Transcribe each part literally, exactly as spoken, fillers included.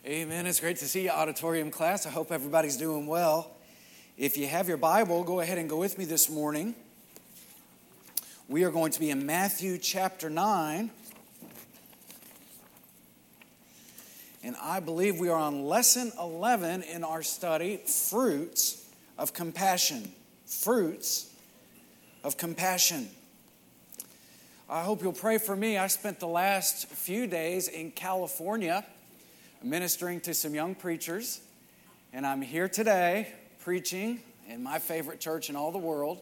Amen. It's great to see you, auditorium class. I hope everybody's doing well. If you have your Bible, go ahead and go with me this morning. We are going to be in Matthew chapter nine. And I believe we are on lesson eleven in our study, Fruits of Compassion. Fruits of Compassion. I hope you'll pray for me. I spent the last few days in California ministering to some young preachers, and I'm here today preaching in my favorite church in all the world,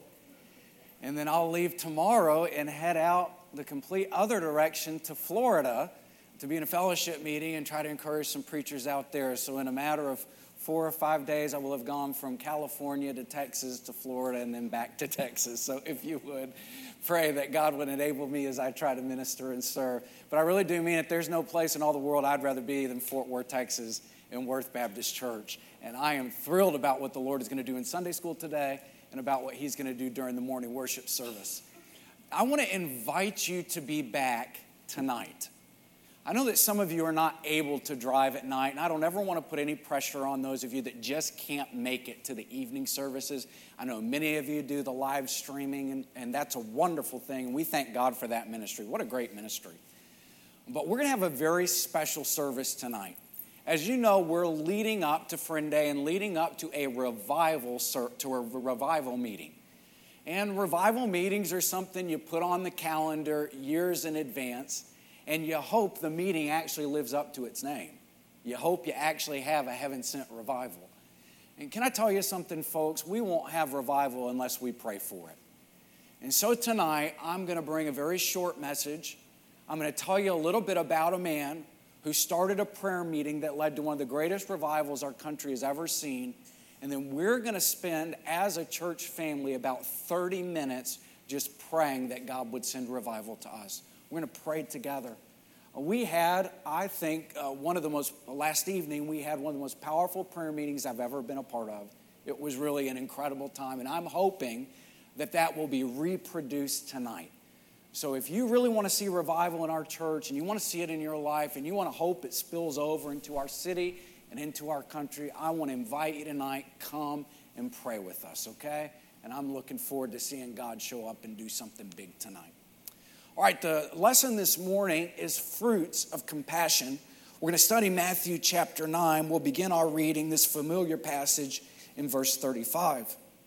and then I'll leave tomorrow and head out the complete other direction to Florida to be in a fellowship meeting and try to encourage some preachers out there. So in a matter of four or five days, I will have gone from California to Texas to Florida and then back to Texas. So if you would pray that God would enable me as I try to minister and serve. But I really do mean it. There's no place in all the world I'd rather be than Fort Worth, Texas, in Worth Baptist Church. And I am thrilled about what the Lord is going to do in Sunday school today and about what He's going to do during the morning worship service. I want to invite you to be back tonight. I know that some of you are not able to drive at night, and I don't ever want to put any pressure on those of you that just can't make it to the evening services. I know many of you do the live streaming, and, and that's a wonderful thing, and we thank God for that ministry. What a great ministry. But we're going to have a very special service tonight. As you know, we're leading up to Friend Day and leading up to a revival to a revival meeting. And revival meetings are something you put on the calendar years in advance, and you hope the meeting actually lives up to its name. You hope you actually have a heaven-sent revival. And can I tell you something, folks? We won't have revival unless we pray for it. And so tonight, I'm going to bring a very short message. I'm going to tell you a little bit about a man who started a prayer meeting that led to one of the greatest revivals our country has ever seen. And then we're going to spend, as a church family, about thirty minutes just praying that God would send revival to us. We're going to pray together. We had, I think, uh, one of the most, last evening, we had one of the most powerful prayer meetings I've ever been a part of. It was really an incredible time, and I'm hoping that that will be reproduced tonight. So if you really want to see revival in our church, and you want to see it in your life, and you want to hope it spills over into our city and into our country, I want to invite you tonight, come and pray with us, okay? And I'm looking forward to seeing God show up and do something big tonight. All right, the lesson this morning is Fruits of Compassion. We're going to study Matthew chapter nine. We'll begin our reading, this familiar passage, in verse thirty-five.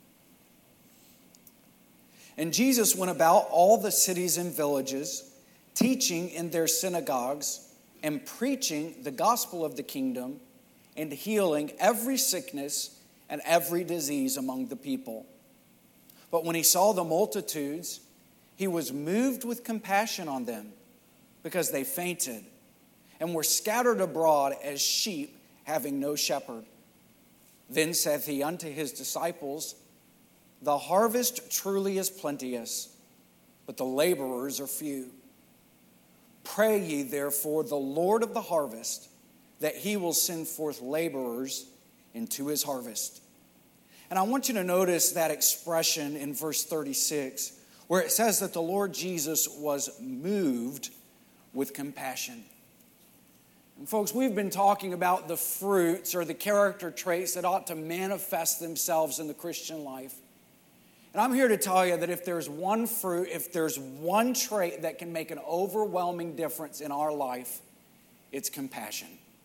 And Jesus went about all the cities and villages, teaching in their synagogues and preaching the gospel of the kingdom and healing every sickness and every disease among the people. But when he saw the multitudes, He was moved with compassion on them because they fainted and were scattered abroad as sheep having no shepherd. Then saith he unto his disciples, The harvest truly is plenteous, but the laborers are few. Pray ye therefore the Lord of the harvest, that he will send forth laborers into his harvest. And I want you to notice that expression in verse thirty-six, where it says that the Lord Jesus was moved with compassion. And folks, we've been talking about the fruits or the character traits that ought to manifest themselves in the Christian life. And I'm here to tell you that if there's one fruit, if there's one trait that can make an overwhelming difference in our life, it's compassion.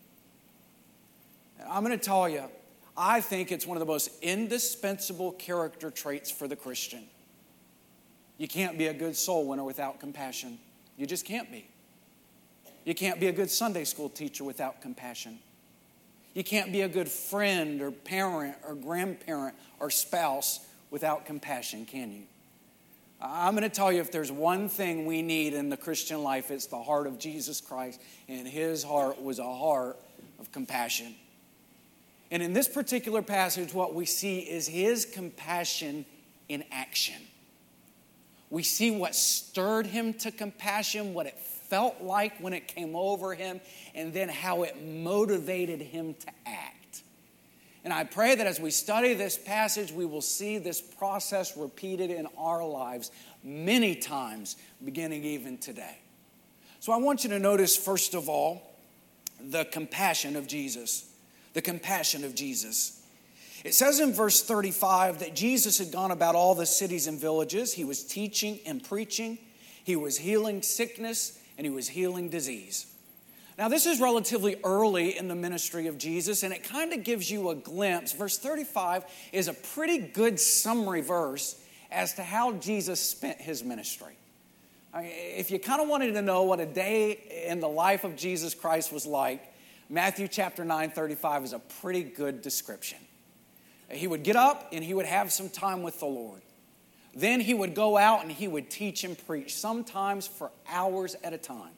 And I'm going to tell you, I think it's one of the most indispensable character traits for the Christian. You can't be a good soul winner without compassion. You just can't be. You can't be a good Sunday school teacher without compassion. You can't be a good friend or parent or grandparent or spouse without compassion, can you? I'm going to tell you, if there's one thing we need in the Christian life, it's the heart of Jesus Christ. And his heart was a heart of compassion. And in this particular passage, what we see is his compassion in action. We see what stirred him to compassion, what it felt like when it came over him, and then how it motivated him to act. And I pray that as we study this passage, we will see this process repeated in our lives many times, beginning even today. So I want you to notice, first of all, the compassion of Jesus. The compassion of Jesus. It says in verse thirty-five that Jesus had gone about all the cities and villages. He was teaching and preaching. He was healing sickness and he was healing disease. Now, this is relatively early in the ministry of Jesus, and it kind of gives you a glimpse. Verse thirty-five is a pretty good summary verse as to how Jesus spent his ministry. I mean, if you kind of wanted to know what a day in the life of Jesus Christ was like, Matthew chapter nine, thirty-five is a pretty good description. He would get up and he would have some time with the Lord. Then he would go out and he would teach and preach, sometimes for hours at a time.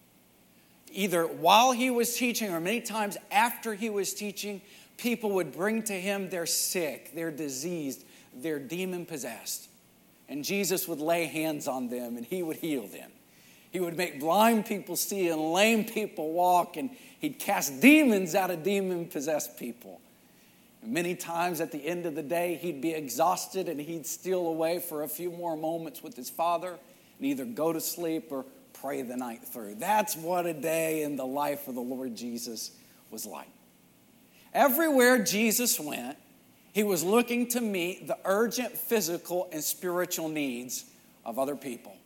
Either while he was teaching or many times after he was teaching, people would bring to him their sick, their diseased, their demon-possessed. And Jesus would lay hands on them and he would heal them. He would make blind people see and lame people walk, and he'd cast demons out of demon-possessed people. And many times at the end of the day, he'd be exhausted and he'd steal away for a few more moments with his Father and either go to sleep or pray the night through. That's what a day in the life of the Lord Jesus was like. Everywhere Jesus went, he was looking to meet the urgent physical and spiritual needs of other people.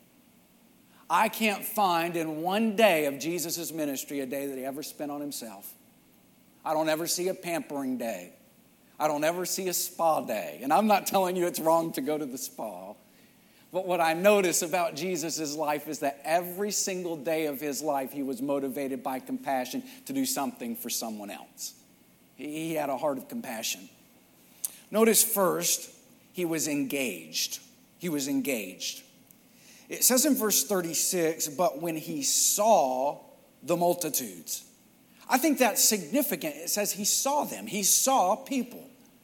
I can't find in one day of Jesus' ministry a day that he ever spent on himself. I don't ever see a pampering day. I don't ever see a spa day. And I'm not telling you it's wrong to go to the spa. But what I notice about Jesus' life is that every single day of his life, he was motivated by compassion to do something for someone else. He had a heart of compassion. Notice first, he was engaged. He was engaged. It says in verse thirty-six, but when he saw the multitudes. I think that's significant. It says he saw them. He saw people.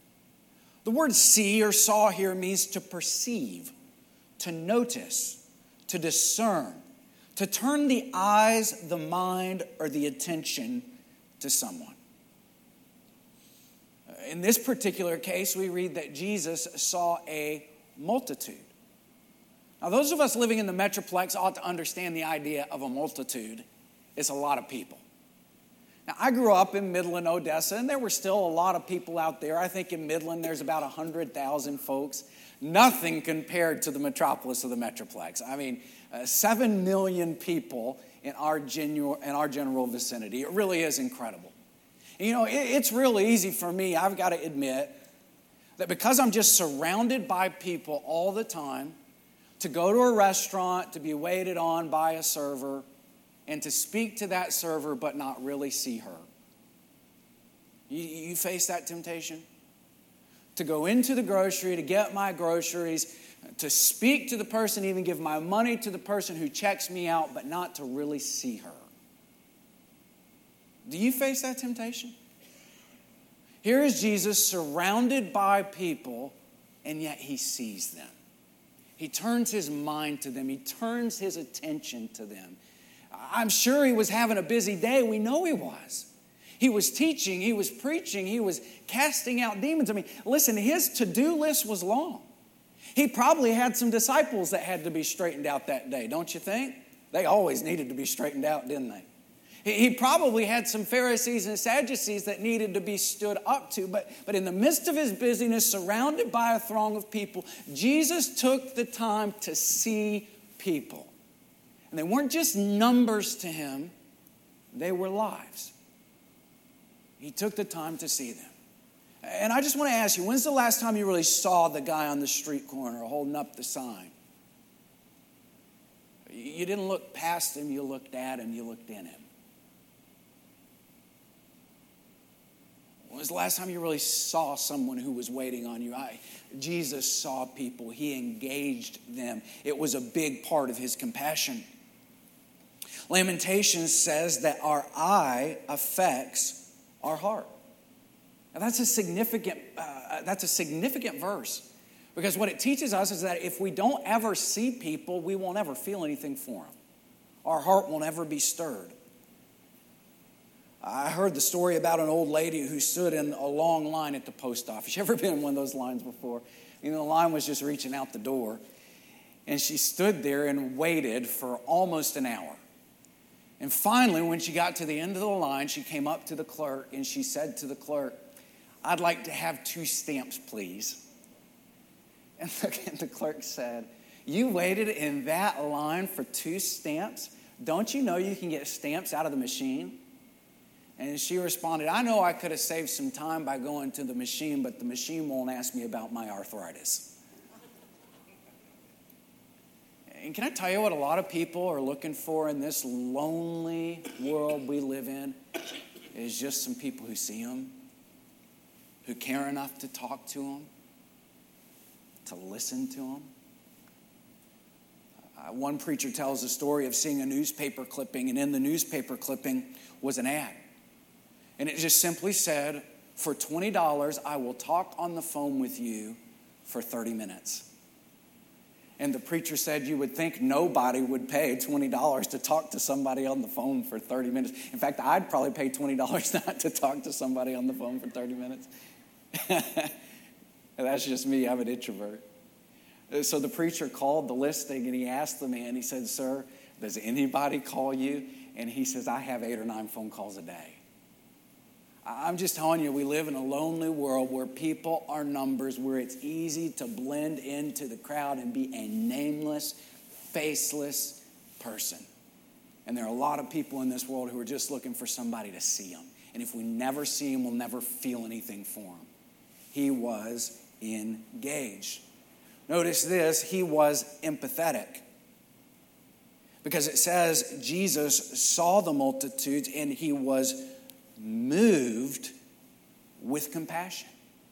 The word see or saw here means to perceive, to notice, to discern, to turn the eyes, the mind, or the attention to someone. In this particular case, we read that Jesus saw a multitude. Now, those of us living in the Metroplex ought to understand the idea of a multitude. It's a lot of people. Now, I grew up in Midland, Odessa, and there were still a lot of people out there. I think in Midland there's about one hundred thousand folks. Nothing compared to the metropolis of the Metroplex. I mean, uh, seven million people in our, genu- in our general vicinity. It really is incredible. And, you know, it, it's really easy for me, I've got to admit, that because I'm just surrounded by people all the time, to go to a restaurant, to be waited on by a server, and to speak to that server but not really see her. You, you face that temptation? To go into the grocery, to get my groceries, to speak to the person, even give my money to the person who checks me out, but not to really see her. Do you face that temptation? Here is Jesus surrounded by people, and yet he sees them. He turns his mind to them. He turns his attention to them. I'm sure he was having a busy day. We know he was. He was teaching. He was preaching. He was casting out demons. I mean, listen, his to-do list was long. He probably had some disciples that had to be straightened out that day, don't you think? They always needed to be straightened out, didn't they? He probably had some Pharisees and Sadducees that needed to be stood up to. But, but in the midst of his busyness, surrounded by a throng of people, Jesus took the time to see people. And they weren't just numbers to him, they were lives. He took the time to see them. And I just want to ask you, when's the last time you really saw the guy on the street corner holding up the sign? You didn't look past him, you looked at him, you looked in him. When was the last time you really saw someone who was waiting on you? I, Jesus saw people. He engaged them. It was a big part of his compassion. Lamentations says that our eye affects our heart. Now that's a significant, uh, that's a significant verse, because what it teaches us is that if we don't ever see people, we won't ever feel anything for them. Our heart won't ever be stirred. I heard the story about an old lady who stood in a long line at the post office. You ever been in one of those lines before? You know, the line was just reaching out the door. And she stood there and waited for almost an hour. And finally, when she got to the end of the line, she came up to the clerk and she said to the clerk, "I'd like to have two stamps, please." And the clerk said, "You waited in that line for two stamps? Don't you know you can get stamps out of the machine?" And she responded, "I know I could have saved some time by going to the machine, but the machine won't ask me about my arthritis." And can I tell you what a lot of people are looking for in this lonely world we live in is just some people who see them, who care enough to talk to them, to listen to them. Uh, one preacher tells the story of seeing a newspaper clipping, and in the newspaper clipping was an ad. And it just simply said, "For twenty dollars, I will talk on the phone with you for thirty minutes. And the preacher said you would think nobody would pay twenty dollars to talk to somebody on the phone for thirty minutes. In fact, I'd probably pay twenty dollars not to talk to somebody on the phone for thirty minutes. That's just me. I'm an introvert. So the preacher called the listing and he asked the man, he said, "Sir, does anybody call you?" And he says, "I have eight or nine phone calls a day." I'm just telling you, we live in a lonely world where people are numbers, where it's easy to blend into the crowd and be a nameless, faceless person. And there are a lot of people in this world who are just looking for somebody to see them. And if we never see him, we'll never feel anything for him. He was engaged. Notice this, he was empathetic. Because it says Jesus saw the multitudes and he was moved with compassion.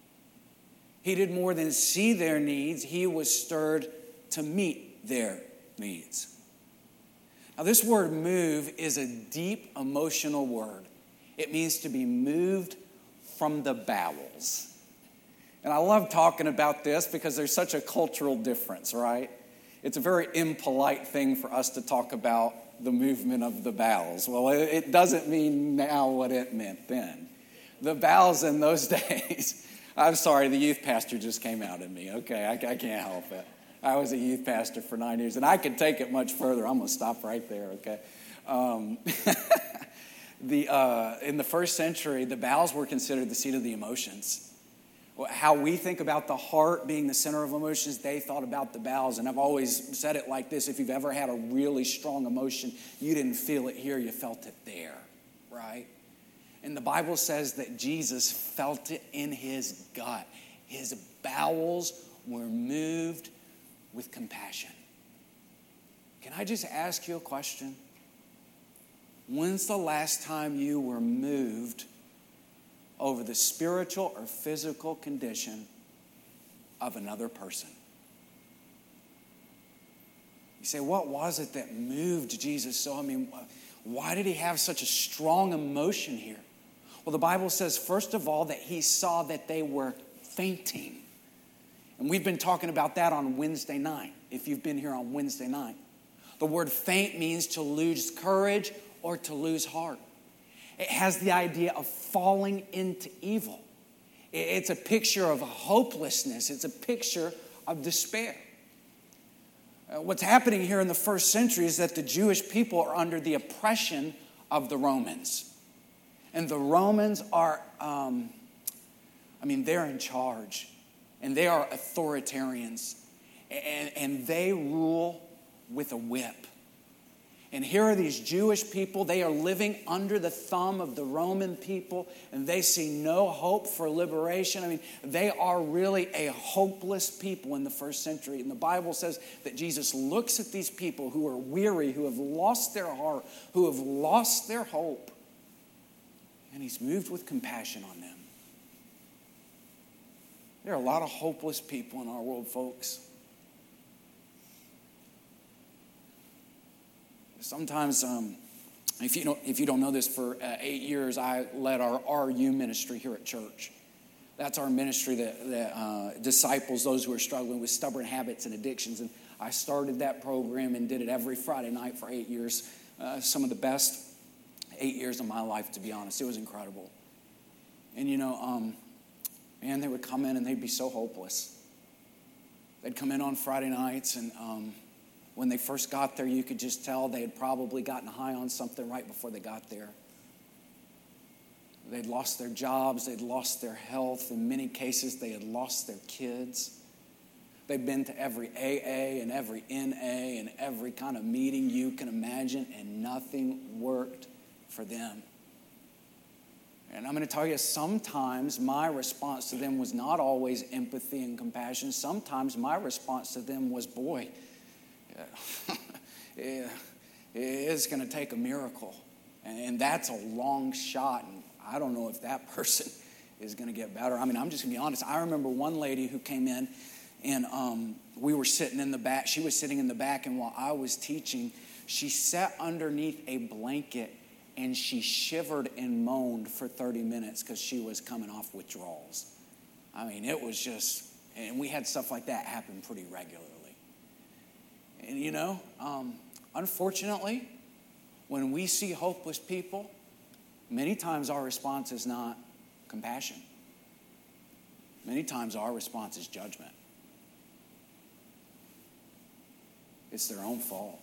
He did more than see their needs. He was stirred to meet their needs. Now, this word move is a deep emotional word. It means to be moved from the bowels. And I love talking about this because there's such a cultural difference, right? It's a very impolite thing for us to talk about the movement of the bowels. Well, it doesn't mean now what it meant then. The bowels in those days, I'm sorry, the youth pastor just came out in me. Okay, I, I can't help it. I was a youth pastor for nine years, and I could take it much further. I'm going to stop right there, okay? Um, the uh, in the first century, the bowels were considered the seat of the emotions. How we think about the heart being the center of emotions, they thought about the bowels. And I've always said it like this: if you've ever had a really strong emotion, you didn't feel it here, you felt it there, right? And the Bible says that Jesus felt it in his gut. His bowels were moved with compassion. Can I just ask you a question? When's the last time you were moved over the spiritual or physical condition of another person? You say, what was it that moved Jesus so? I mean, why did he have such a strong emotion here? Well, the Bible says, first of all, that he saw that they were fainting. And we've been talking about that on Wednesday night, if you've been here on Wednesday night. The word faint means to lose courage or to lose heart. It has the idea of falling into evil. It's a picture of hopelessness. It's a picture of despair. Uh, what's happening here in the first century is that the Jewish people are under the oppression of the Romans. And the Romans are, um, I mean, they're in charge. And they are authoritarians. And, and they rule with a whip. And here are these Jewish people. They are living under the thumb of the Roman people, and they see no hope for liberation. I mean, they are really a hopeless people in the first century. And the Bible says that Jesus looks at these people who are weary, who have lost their heart, who have lost their hope, and he's moved with compassion on them. There are a lot of hopeless people in our world, folks. Sometimes, um, if you don't, if you don't know this, for uh, eight years I led our R U ministry here at church. That's our ministry that, that uh, disciples those who are struggling with stubborn habits and addictions. And I started that program and did it every Friday night for eight years. Uh, some of the best eight years of my life, to be honest. It was incredible. And you know, um, man, they would come in and they'd be so hopeless. They'd come in on Friday nights and Um, When they first got there, you could just tell they had probably gotten high on something right before they got there. They'd lost their jobs, they'd lost their health. In many cases, they had lost their kids. They'd been to every A A and every N A and every kind of meeting you can imagine, and nothing worked for them. And I'm going to tell you, sometimes my response to them was not always empathy and compassion. Sometimes my response to them was, boy, it's going to take a miracle. And that's a long shot, and I don't know if that person is going to get better. I mean, I'm just going to be honest. I remember one lady who came in, and um, we were sitting in the back. She was sitting in the back, and while I was teaching, she sat underneath a blanket, and she shivered and moaned for thirty minutes because she was coming off withdrawals. I mean, it was just, and we had stuff like that happen pretty regularly. And you know, um, unfortunately, when we see hopeless people, many times our response is not compassion. Many times our response is judgment. It's their own fault.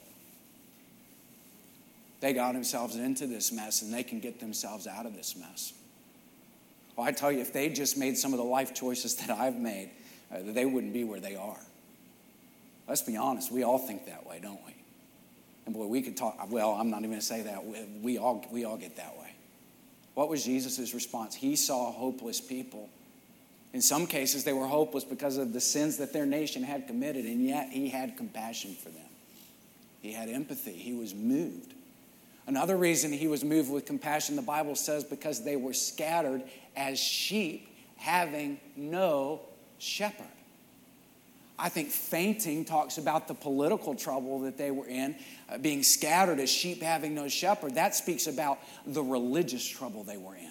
They got themselves into this mess, and they can get themselves out of this mess. Well, I tell you, if they just made some of the life choices that I've made, uh, they wouldn't be where they are. Let's be honest, we all think that way, don't we? And boy, we could talk, well, I'm not even going to say that. We, we all we all get that way. What was Jesus' response? He saw hopeless people. In some cases, they were hopeless because of the sins that their nation had committed, and yet he had compassion for them. He had empathy. He was moved. Another reason he was moved with compassion, the Bible says, because they were scattered as sheep having no shepherd. I think fainting talks about the political trouble that they were in, uh, being scattered as sheep having no shepherd. That speaks about the religious trouble they were in.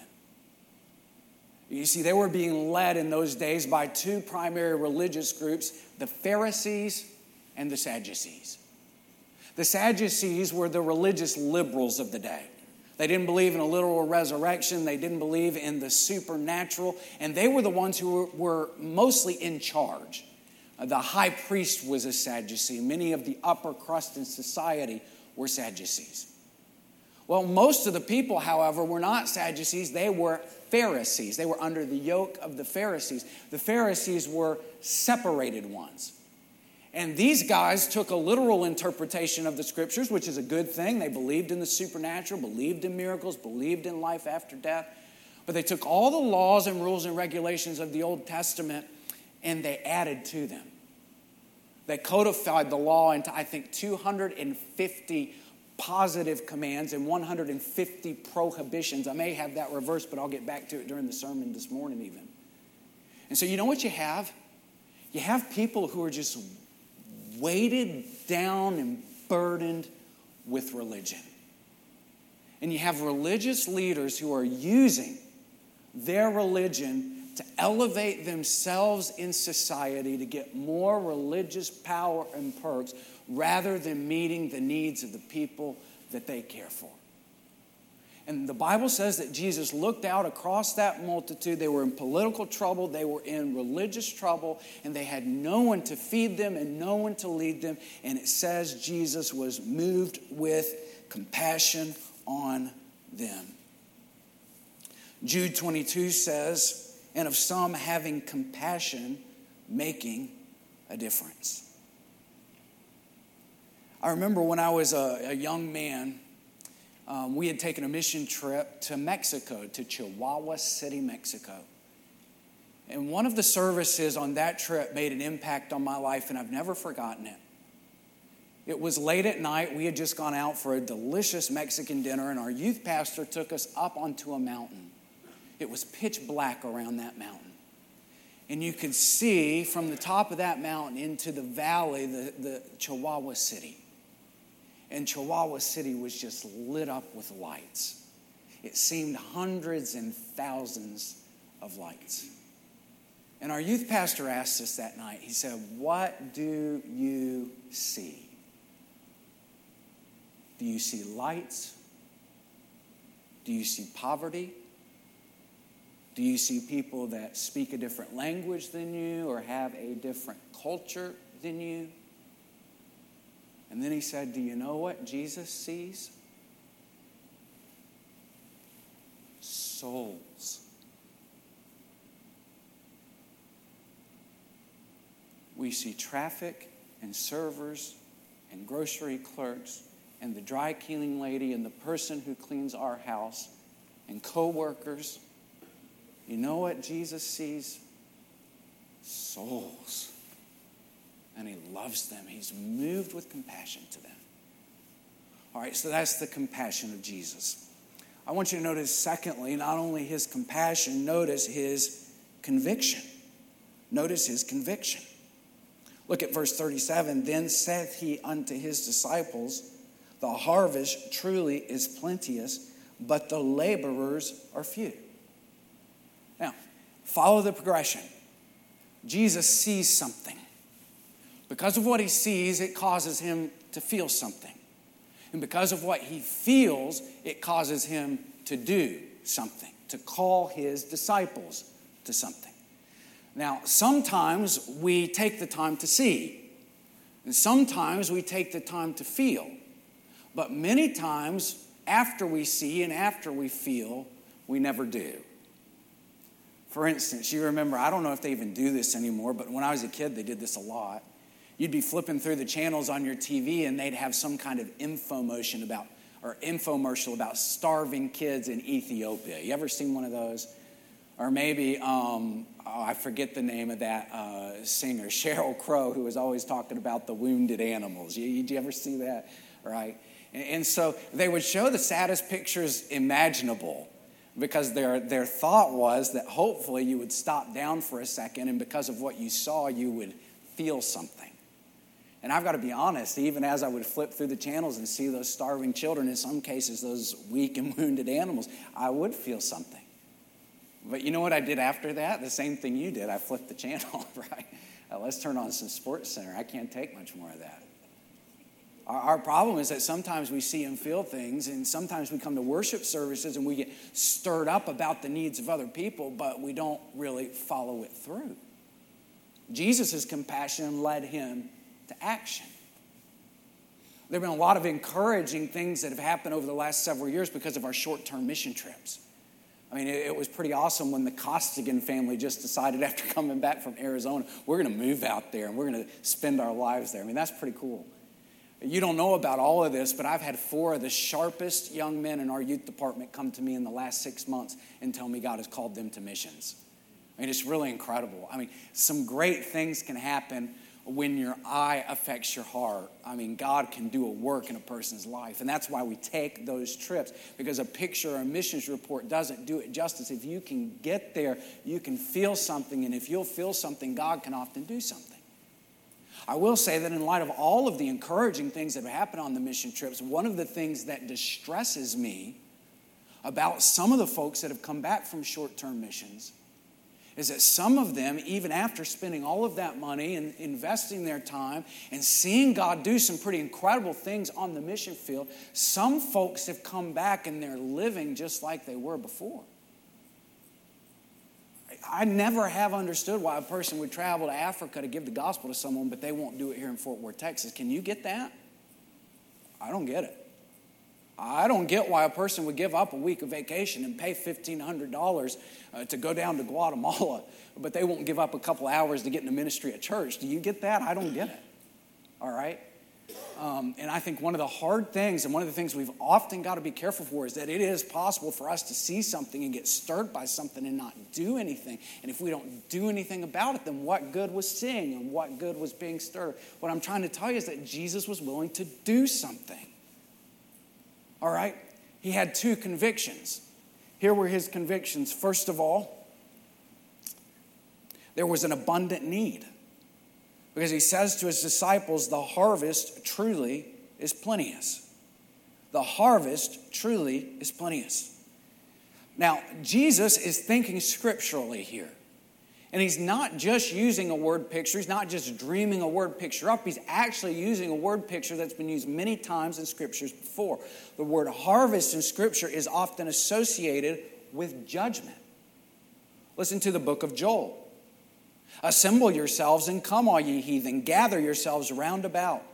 You see, they were being led in those days by two primary religious groups, the Pharisees and the Sadducees. The Sadducees were the religious liberals of the day. They didn't believe in a literal resurrection. They didn't believe in the supernatural. And they were the ones who were, were mostly in charge. Uh, the high priest was a Sadducee. Many of the upper crust in society were Sadducees. Well, most of the people, however, were not Sadducees. They were Pharisees. They were under the yoke of the Pharisees. The Pharisees were separated ones. And these guys took a literal interpretation of the scriptures, which is a good thing. They believed in the supernatural, believed in miracles, believed in life after death. But they took all the laws and rules and regulations of the Old Testament and they added to them. They codified the law into, I think, two hundred fifty positive commands and one hundred fifty prohibitions. I may have that reversed, but I'll get back to it during the sermon this morning even. And so you know what you have? You have people who are just weighted down and burdened with religion. And you have religious leaders who are using their religion to elevate themselves in society to get more religious power and perks rather than meeting the needs of the people that they care for. And the Bible says that Jesus looked out across that multitude. They were in political trouble. They were in religious trouble. And they had no one to feed them and no one to lead them. And it says Jesus was moved with compassion on them. Jude twenty-two says, and of some having compassion, making a difference. I remember when I was a, a young man, Um, we had taken a mission trip to Mexico, to Chihuahua City, Mexico. And one of the services on that trip made an impact on my life, and I've never forgotten it. It was late at night. We had just gone out for a delicious Mexican dinner, and our youth pastor took us up onto a mountain. It was pitch black around that mountain. And you could see from the top of that mountain into the valley, the, the Chihuahua City. And Chihuahua City was just lit up with lights. It seemed hundreds and thousands of lights. And our youth pastor asked us that night, he said, "What do you see? Do you see lights? Do you see poverty? Do you see people that speak a different language than you or have a different culture than you? And then he said, do you know what Jesus sees? Souls. We see traffic and servers and grocery clerks and the dry cleaning lady and the person who cleans our house and co-workers. You know what Jesus sees? Souls. And he loves them. He's moved with compassion to them. All right, so that's the compassion of Jesus. I want you to notice, secondly, not only his compassion, notice his conviction. Notice his conviction. Look at verse thirty-seven. Then saith he unto his disciples, the harvest truly is plenteous, but the laborers are few. Now, follow the progression. Jesus sees something. Because of what he sees, it causes him to feel something. And because of what he feels, it causes him to do something, to call his disciples to something. Now, sometimes we take the time to see, and sometimes we take the time to feel. But many times, after we see and after we feel, we never do. For instance, you remember, I don't know if they even do this anymore, but when I was a kid, they did this a lot. You'd be flipping through the channels on your T V and they'd have some kind of infomotion about, or infomercial about starving kids in Ethiopia. You ever seen one of those? Or maybe, um, oh, I forget the name of that uh, singer, Sheryl Crow, who was always talking about the wounded animals. You, you, did you ever see that? Right? And, and so they would show the saddest pictures imaginable because their, their thought was that hopefully you would stop down for a second and because of what you saw, you would feel something. And I've got to be honest, even as I would flip through the channels and see those starving children, in some cases those weak and wounded animals, I would feel something. But you know what I did after that? The same thing you did. I flipped the channel, right? Uh, let's turn on some Sports Center. I can't take much more of that. Our, our problem is that sometimes we see and feel things, and sometimes we come to worship services and we get stirred up about the needs of other people, but we don't really follow it through. Jesus' compassion led him to action. There have been a lot of encouraging things that have happened over the last several years because of our short-term mission trips. I mean, it, it was pretty awesome when the Costigan family just decided after coming back from Arizona, we're going to move out there and we're going to spend our lives there. I mean, that's pretty cool. You don't know about all of this, but I've had four of the sharpest young men in our youth department come to me in the last six months and tell me God has called them to missions. I mean, it's really incredible. I mean, some great things can happen when your eye affects your heart. I mean, God can do a work in a person's life. And that's why we take those trips, because a picture or a missions report doesn't do it justice. If you can get there, you can feel something. And if you'll feel something, God can often do something. I will say that in light of all of the encouraging things that have happened on the mission trips, one of the things that distresses me about some of the folks that have come back from short-term missions is that some of them, even after spending all of that money and investing their time and seeing God do some pretty incredible things on the mission field, some folks have come back and they're living just like they were before. I never have understood why a person would travel to Africa to give the gospel to someone, but they won't do it here in Fort Worth, Texas. Can you get that? I don't get it. I don't get why a person would give up a week of vacation and pay fifteen hundred dollars uh, to go down to Guatemala, but they won't give up a couple hours to get into ministry at church. Do you get that? I don't get it. All right? Um, and I think one of the hard things, and one of the things we've often got to be careful for, is that it is possible for us to see something and get stirred by something and not do anything. And if we don't do anything about it, then what good was seeing and what good was being stirred? What I'm trying to tell you is that Jesus was willing to do something. All right? He had two convictions. Here were his convictions. First of all, there was an abundant need. Because he says to his disciples, the harvest truly is plenteous. The harvest truly is plenteous. Now, Jesus is thinking scripturally here. And he's not just using a word picture. He's not just dreaming a word picture up. He's actually using a word picture that's been used many times in scriptures before. The word harvest in scripture is often associated with judgment. Listen to the book of Joel. Assemble yourselves and come, all ye heathen. Gather yourselves round about.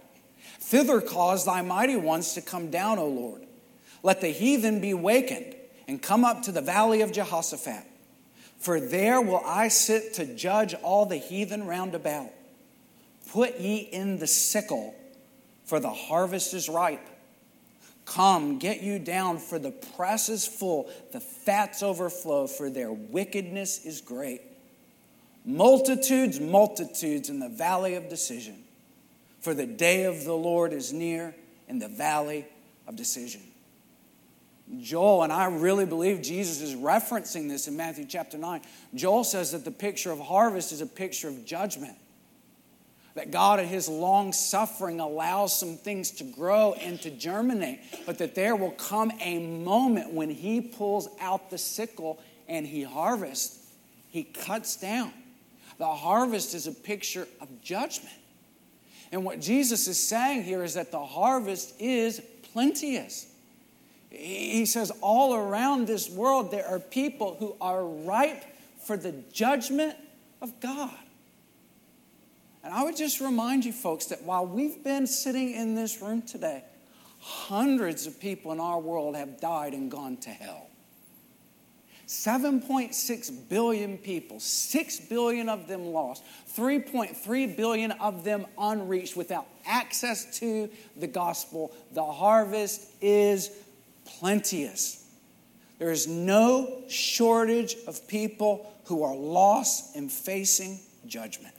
Thither cause thy mighty ones to come down, O Lord. Let the heathen be wakened, and come up to the valley of Jehoshaphat. For there will I sit to judge all the heathen round about. Put ye in the sickle, for the harvest is ripe. Come, get you down, for the press is full, the fats overflow, for their wickedness is great. Multitudes, multitudes in the valley of decision. For the day of the Lord is near in the valley of decision. Joel, and I really believe Jesus is referencing this in Matthew chapter nine. Joel says that the picture of harvest is a picture of judgment. That God in his long suffering allows some things to grow and to germinate. But that there will come a moment when he pulls out the sickle and he harvests. He cuts down. The harvest is a picture of judgment. And what Jesus is saying here is that the harvest is plenteous. He says all around this world there are people who are ripe for the judgment of God. And I would just remind you folks that while we've been sitting in this room today, hundreds of people in our world have died and gone to hell. seven point six billion people, six billion of them lost, three point three billion of them unreached without access to the gospel. The harvest is plenteous. There is no shortage of people who are lost and facing judgment.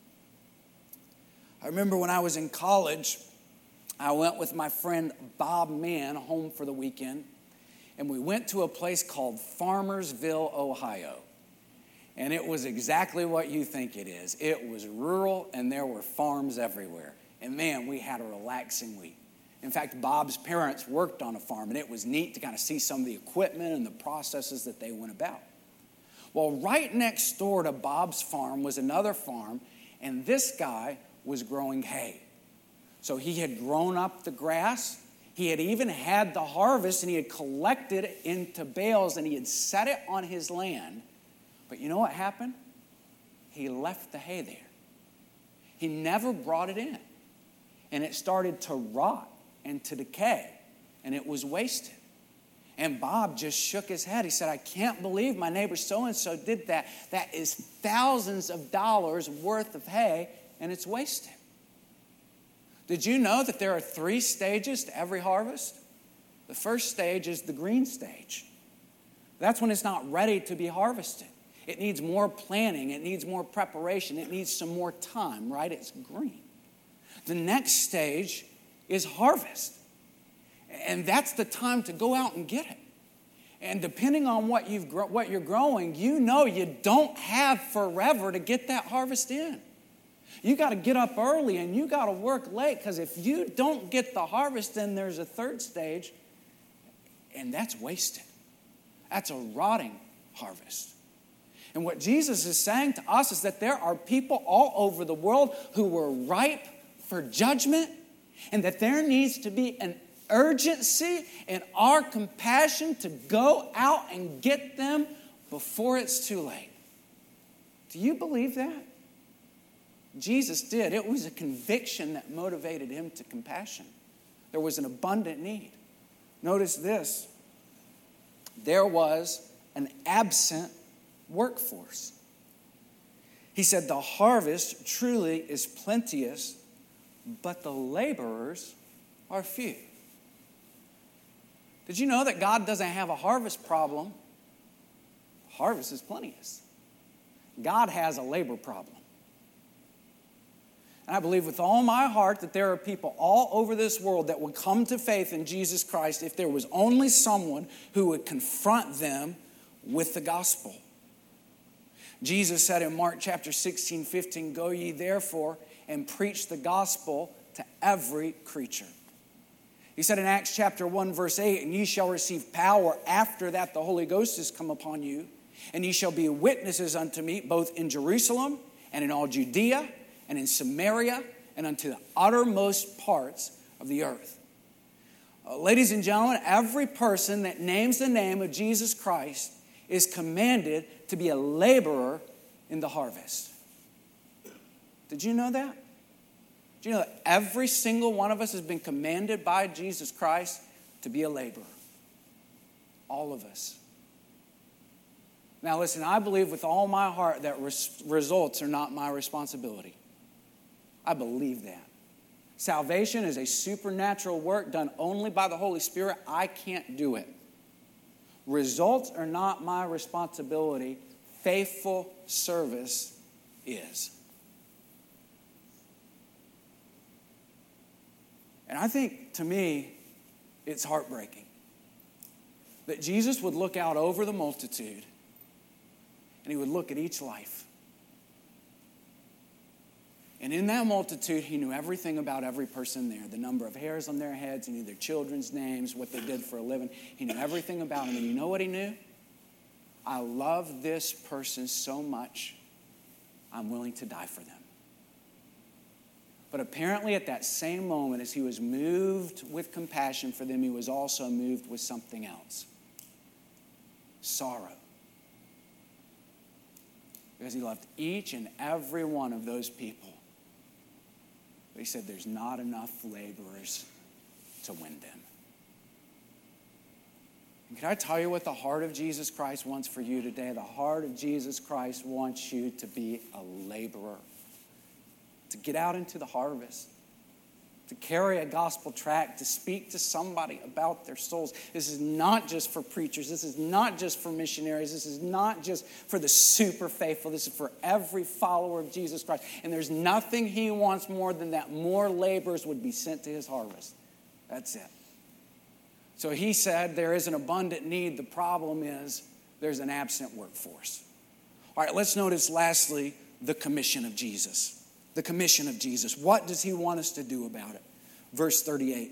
I remember when I was in college, I went with my friend Bob Mann home for the weekend. And we went to a place called Farmersville, Ohio. And it was exactly what you think it is. It was rural and there were farms everywhere. And man, we had a relaxing week. In fact, Bob's parents worked on a farm, and it was neat to kind of see some of the equipment and the processes that they went about. Well, right next door to Bob's farm was another farm, and this guy was growing hay. So he had grown up the grass. He had even had the harvest, and he had collected it into bales, and he had set it on his land. But you know what happened? He left the hay there. He never brought it in. And it started to rot and to decay, and it was wasted. And Bob just shook his head. He said, I can't believe my neighbor so-and-so did that. That is thousands of dollars worth of hay, and it's wasted. Did you know that there are three stages to every harvest? The first stage is the green stage. That's when it's not ready to be harvested. It needs more planning. It needs more preparation. It needs some more time, right? It's green. The next stage is harvest. And that's the time to go out and get it. And depending on what, you've gro- what you're growing, you know you don't have forever to get that harvest in. You got to get up early and you got to work late, because if you don't get the harvest, then there's a third stage, and that's wasted. That's a rotting harvest. And what Jesus is saying to us is that there are people all over the world who were ripe for judgment, and that there needs to be an urgency in our compassion to go out and get them before it's too late. Do you believe that? Jesus did. It was a conviction that motivated him to compassion. There was an abundant need. Notice this. There was an absent workforce. He said, the harvest truly is plenteous, but the laborers are few. Did you know that God doesn't have a harvest problem? Harvest is plenteous. God has a labor problem. And I believe with all my heart that there are people all over this world that would come to faith in Jesus Christ if there was only someone who would confront them with the gospel. Jesus said in Mark chapter sixteen, fifteen, go ye therefore and preach the gospel to every creature. He said in Acts chapter one, verse eight, and ye shall receive power after that the Holy Ghost is come upon you, and ye shall be witnesses unto me both in Jerusalem and in all Judea and in Samaria and unto the uttermost parts of the earth. Uh, ladies and gentlemen, every person that names the name of Jesus Christ is commanded to be a laborer in the harvest. Did you know that? Do you know that every single one of us has been commanded by Jesus Christ to be a laborer? All of us. Now listen, I believe with all my heart that res- results are not my responsibility. I believe that. Salvation is a supernatural work done only by the Holy Spirit. I can't do it. Results are not my responsibility. Faithful service is. And I think, to me, it's heartbreaking that Jesus would look out over the multitude and he would look at each life. And in that multitude, he knew everything about every person there, the number of hairs on their heads, he knew their children's names, what they did for a living. He knew everything about them. And you know what he knew? I love this person so much, I'm willing to die for them. But apparently at that same moment, as he was moved with compassion for them, he was also moved with something else. Sorrow. Because he loved each and every one of those people. But he said there's not enough laborers to win them. And can I tell you what the heart of Jesus Christ wants for you today? The heart of Jesus Christ wants you to be a laborer. To get out into the harvest, to carry a gospel tract, to speak to somebody about their souls. This is not just for preachers. This is not just for missionaries. This is not just for the super faithful. This is for every follower of Jesus Christ. And there's nothing he wants more than that more laborers would be sent to his harvest. That's it. So he said there is an abundant need. The problem is there's an absent workforce. All right, let's notice lastly the commission of Jesus. The commission of Jesus. What does he want us to do about it? Verse thirty-eight.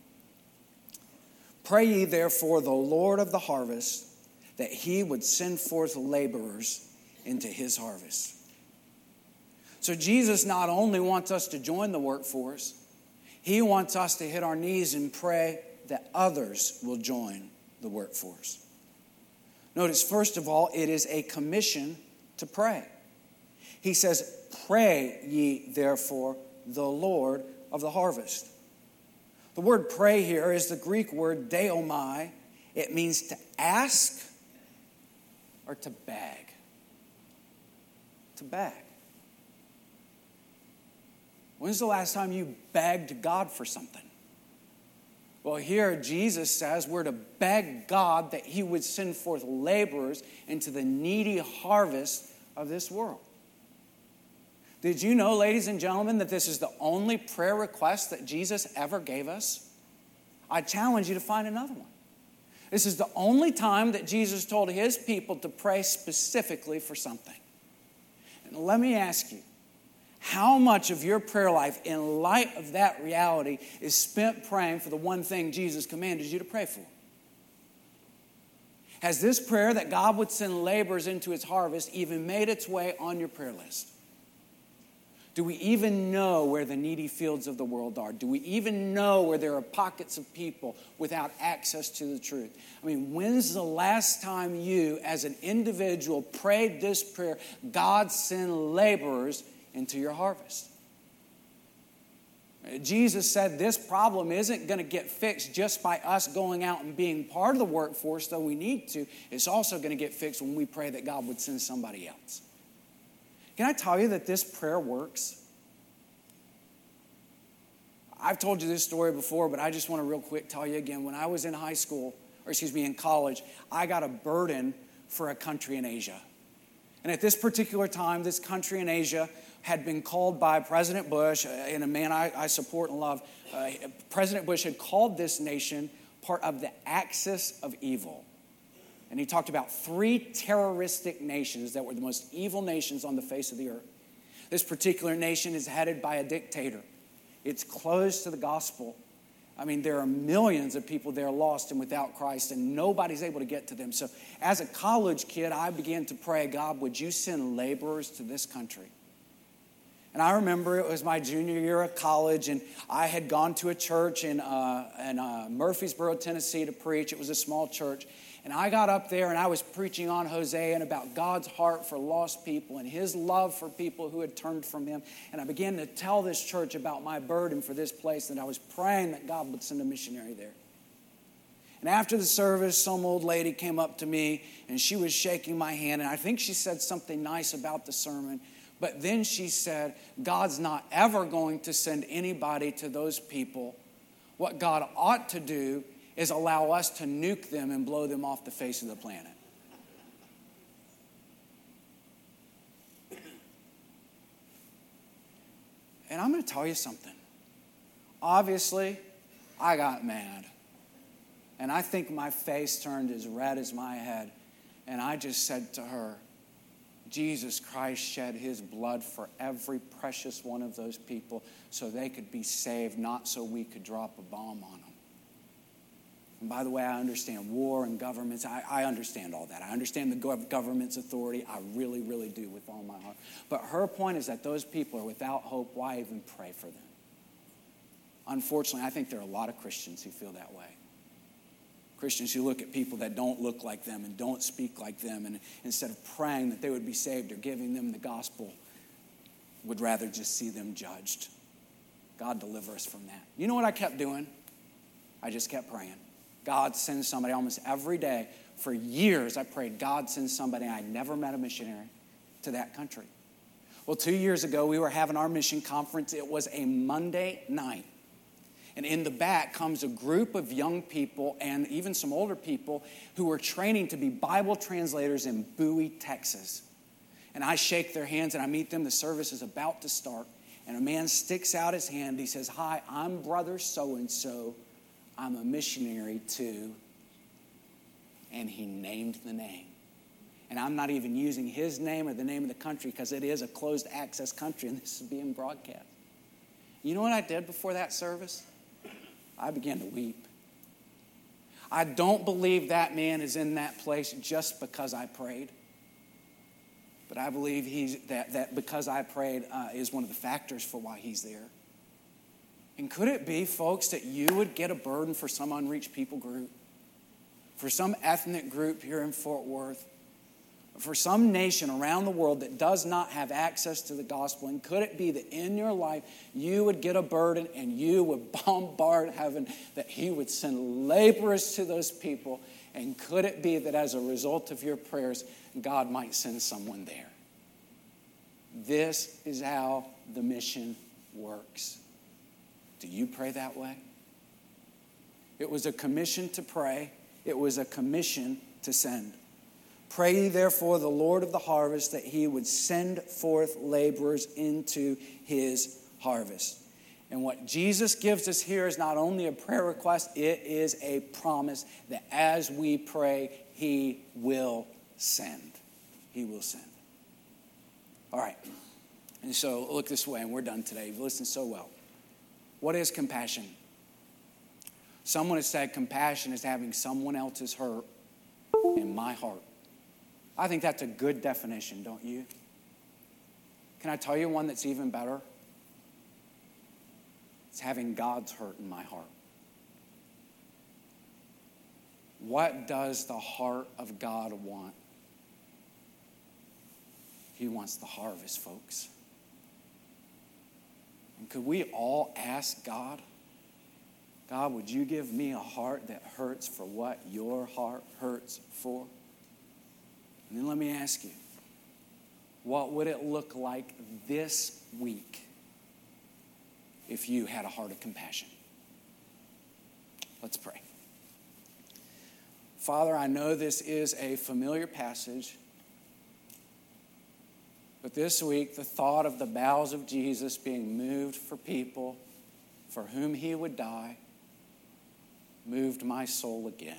Pray ye therefore the Lord of the harvest that he would send forth laborers into his harvest. So Jesus not only wants us to join the workforce, he wants us to hit our knees and pray that others will join the workforce. Notice, first of all, it is a commission to pray. He says, pray ye therefore the Lord of the harvest. The word pray here is the Greek word deomai. It means to ask or to beg. To beg. When's the last time you begged God for something? Well, here Jesus says we're to beg God that he would send forth laborers into the needy harvest of this world. Did you know, ladies and gentlemen, that this is the only prayer request that Jesus ever gave us? I challenge you to find another one. This is the only time that Jesus told his people to pray specifically for something. And let me ask you, how much of your prayer life, in light of that reality, is spent praying for the one thing Jesus commanded you to pray for? Has this prayer that God would send laborers into his harvest even made its way on your prayer list? Do we even know where the needy fields of the world are? Do we even know where there are pockets of people without access to the truth? I mean, when's the last time you, as an individual, prayed this prayer, God send laborers into your harvest? Jesus said this problem isn't going to get fixed just by us going out and being part of the workforce, though we need to. It's also going to get fixed when we pray that God would send somebody else. Can I tell you that this prayer works? I've told you this story before, but I just want to real quick tell you again. When I was in high school, or excuse me, in college, I got a burden for a country in Asia. And at this particular time, this country in Asia had been called by President Bush, and a man I, I support and love. Uh, President Bush had called this nation part of the axis of evil. And he talked about three terroristic nations that were the most evil nations on the face of the earth. This particular nation is headed by a dictator. It's closed to the gospel. I mean, there are millions of people there lost and without Christ, and nobody's able to get to them. So as a college kid, I began to pray, God, would you send laborers to this country? And I remember it was my junior year of college, and I had gone to a church in, uh, in uh, Murfreesboro, Tennessee to preach. It was a small church. And I got up there and I was preaching on Hosea and about God's heart for lost people and his love for people who had turned from him. And I began to tell this church about my burden for this place, and I was praying that God would send a missionary there. And after the service, some old lady came up to me and she was shaking my hand, and I think she said something nice about the sermon. But then she said, God's not ever going to send anybody to those people. What God ought to do is allow us to nuke them and blow them off the face of the planet. And I'm going to tell you something. Obviously, I got mad. And I think my face turned as red as my head. And I just said to her, Jesus Christ shed his blood for every precious one of those people so they could be saved, not so we could drop a bomb on them. And by the way, I understand war and governments. I, I understand all that. I understand the government's authority. I really, really do with all my heart. But her point is that those people are without hope. Why even pray for them? Unfortunately, I think there are a lot of Christians who feel that way. Christians who look at people that don't look like them and don't speak like them, and instead of praying that they would be saved or giving them the gospel, would rather just see them judged. God deliver us from that. You know what I kept doing? I just kept praying. God sends somebody almost every day. For years, I prayed, God sends somebody. I never met a missionary to that country. Well, two years ago, we were having our mission conference. It was a Monday night. And in the back comes a group of young people and even some older people who were training to be Bible translators in Bowie, Texas. And I shake their hands and I meet them. The service is about to start. And a man sticks out his hand. He says, hi, I'm brother so-and-so. I'm a missionary too. And he named the name. And I'm not even using his name or the name of the country because it is a closed access country and this is being broadcast. You know what I did before that service? I began to weep. I don't believe that man is in that place just because I prayed. But I believe he's that, that because I prayed uh, is one of the factors for why he's there. And could it be, folks, that you would get a burden for some unreached people group, for some ethnic group here in Fort Worth, for some nation around the world that does not have access to the gospel? And could it be that in your life you would get a burden and you would bombard heaven, that he would send laborers to those people? And could it be that as a result of your prayers, God might send someone there? This is how the mission works. Do you pray that way? It was a commission to pray. It was a commission to send. Pray ye therefore the Lord of the harvest that he would send forth laborers into his harvest. And what Jesus gives us here is not only a prayer request, it is a promise that as we pray, he will send. He will send. All right. And so look this way, and we're done today. You've listened so well. What is compassion? Someone has said compassion is having someone else's hurt in my heart. I think that's a good definition, don't you? Can I tell you one that's even better? It's having God's hurt in my heart. What does the heart of God want? He wants the harvest, folks. And could we all ask God, God, would you give me a heart that hurts for what your heart hurts for? And then let me ask you, what would it look like this week if you had a heart of compassion? Let's pray. Father, I know this is a familiar passage, but this week the thought of the bowels of Jesus being moved for people for whom he would die moved my soul again.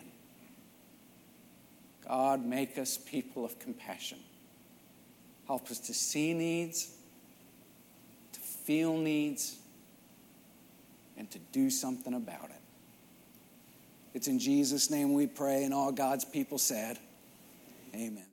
God, make us people of compassion. Help us to see needs, to feel needs, and to do something about it. It's in Jesus' name we pray, and all God's people said, amen.